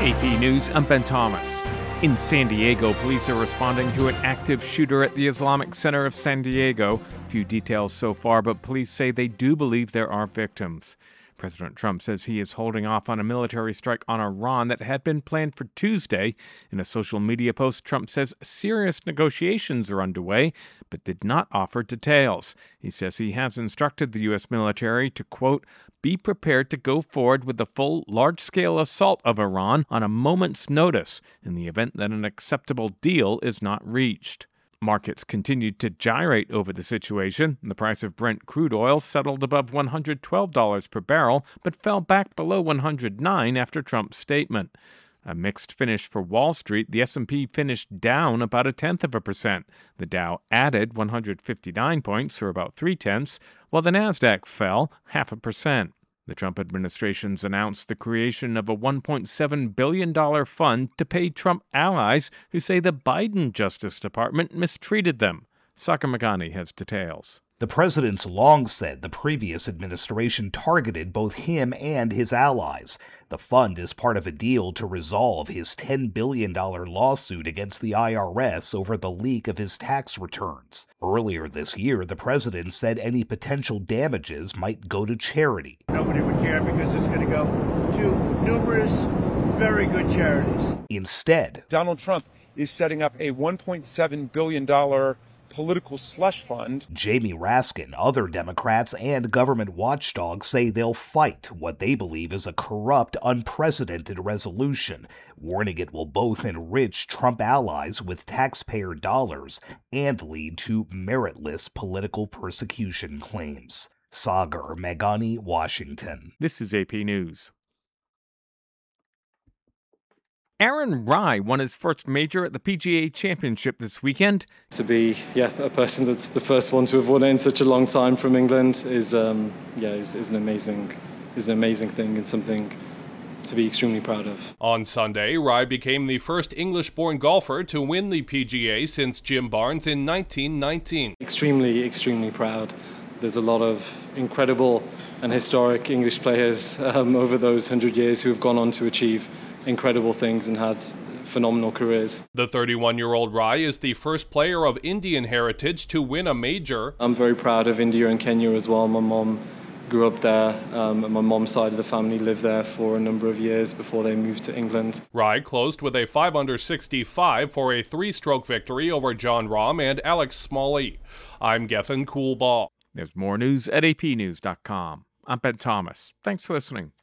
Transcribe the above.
AP News, I'm Ben Thomas. In San Diego, police are responding to an active shooter at the Islamic Center of San Diego. Few details so far, but police say they do believe there are victims. President Trump says he is holding off on a military strike on Iran that had been planned for Tuesday. In a social media post, Trump says serious negotiations are underway, but did not offer details. He says he has instructed the U.S. military to, quote, be prepared to go forward with the full, large-scale assault of Iran on a moment's notice in the event that an acceptable deal is not reached. Markets continued to gyrate over the situation. The price of Brent crude oil settled above $112 per barrel, but fell back below $109 after Trump's statement. A mixed finish for Wall Street. The S&P finished down about 0.1%. The Dow added 159 points, or about 0.3, while the Nasdaq fell 0.5%. The Trump administration's announced the creation of a $1.7 billion fund to pay Trump allies who say the Biden Justice Department mistreated them. Sagar Meghani has details. The president's long said the previous administration targeted both him and his allies. The fund is part of a deal to resolve his $10 billion lawsuit against the IRS over the leak of his tax returns. Earlier this year, the president said any potential damages might go to charity. Nobody would care because it's going to go to numerous very good charities. Instead, Donald Trump is setting up a $1.7 billion political slush fund. Jamie Raskin, other Democrats, and government watchdogs say they'll fight what they believe is a corrupt, unprecedented resolution, warning it will both enrich Trump allies with taxpayer dollars and lead to meritless political persecution claims. Sagar Meghani, Washington. This is AP News. Aaron Rai won his first major at the PGA Championship this weekend. To be, a person that's the first one to have won it in such a long time from England is an amazing thing and something to be extremely proud of. On Sunday, Rai became the first English-born golfer to win the PGA since Jim Barnes in 1919. Extremely proud. There's a lot of incredible and historic English players over those 100 years who have gone on to achieve incredible things and had phenomenal careers. The 31-year-old Rai is the first player of Indian heritage to win a major. I'm very proud of India and Kenya as well. My mom grew up there. My mom's side of the family lived there for a number of years before they moved to England. Rai closed with a 5-under-65 for a 3-stroke victory over Jon Rahm and Alex Smalley. I'm Gethin Coolbaugh. There's more news at apnews.com. I'm Ben Thomas. Thanks for listening.